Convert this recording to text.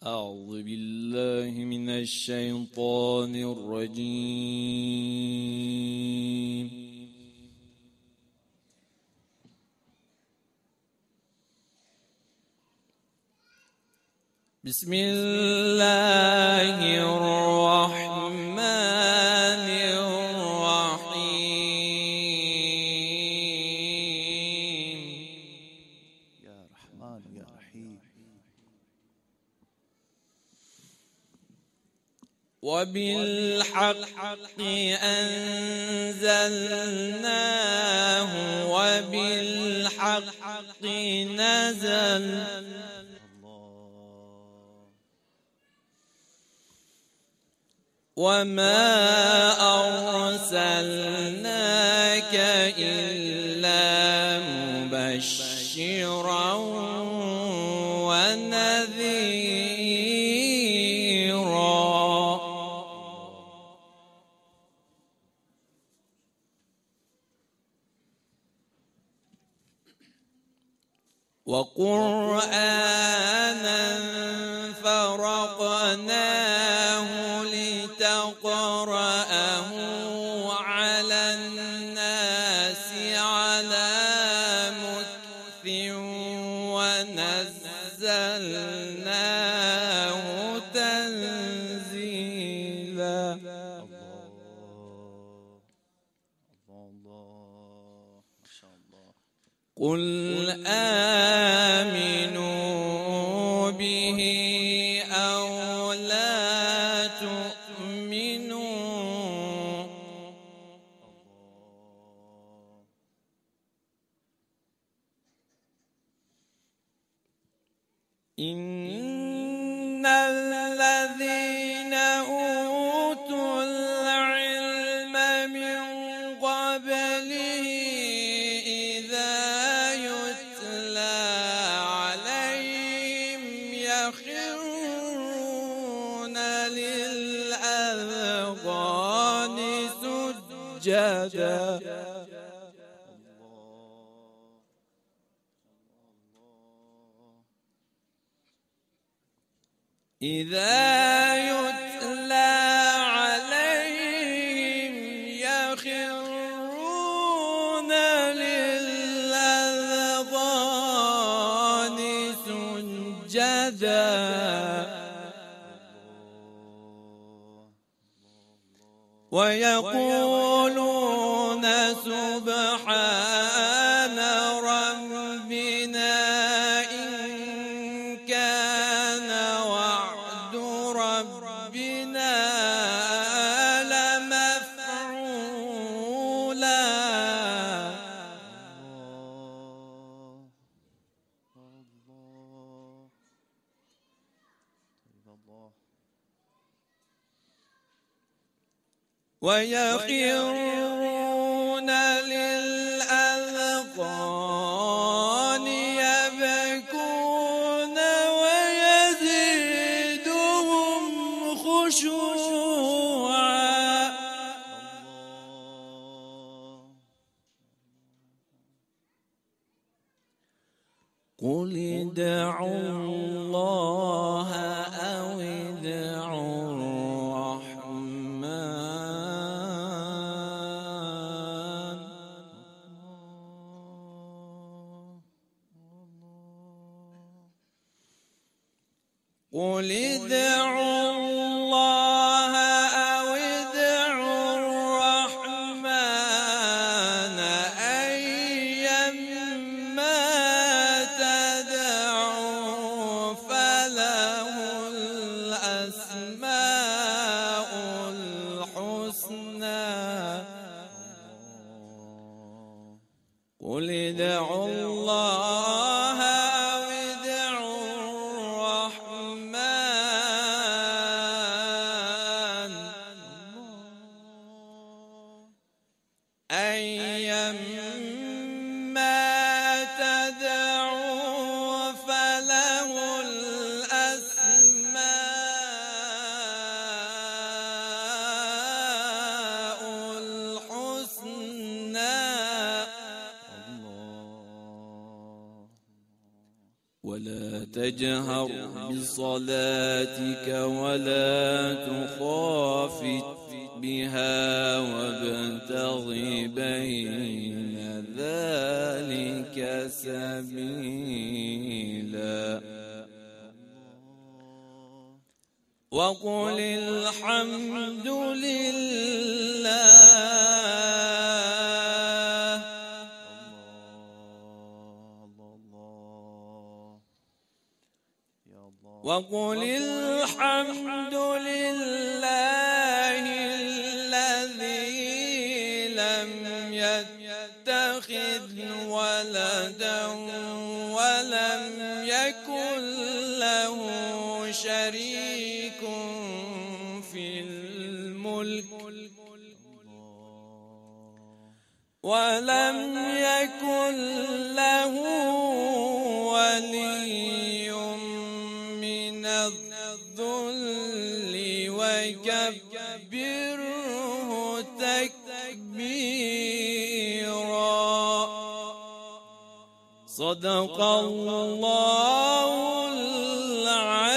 أعوذ بالله من الشيطان الرجيم. بسم الله الرحمن الرحيم. يا رحمن يا رحيم. وبالحق أنزلناه وبالحق نزل وما أرسلناك إلا مبشرا ونذيرا وقرآنا فرقناه لتقرأه على الناس على مكث ونزلناه تنزيلا. الله ما شاء الله. قل آمنوا به أو لا تؤمنوا إن الذين أوتوا العلم من قبله إذا يتلى عليهم يخرون للأذقان سجدا. إذا يتلى عليهم يخرون للأذقان سجدا ويقولون سبحان ربنا إن كان وعد ربنا لمفعولا. ويخرون للأذقان يبكون ويزيدهم خشوعا. قل ادعوا الله أو ادعوا قل ادعوا الله أو ادعوا الرحمن أيما تدعوا فله الأسماء الحسنى. قل ادعوا الله أو ادعوا الرحمن تجهر بصلاتك ولا تخافت بها وابتغ بين ذلك سبيلا وقل الحمد لله وقل الحمد لله الذي لم يتخذ ولدا ولم يكن له شريك في الملك ولم يكن له ولي من الذل وكبره تكبيرا صدق الله العظيم.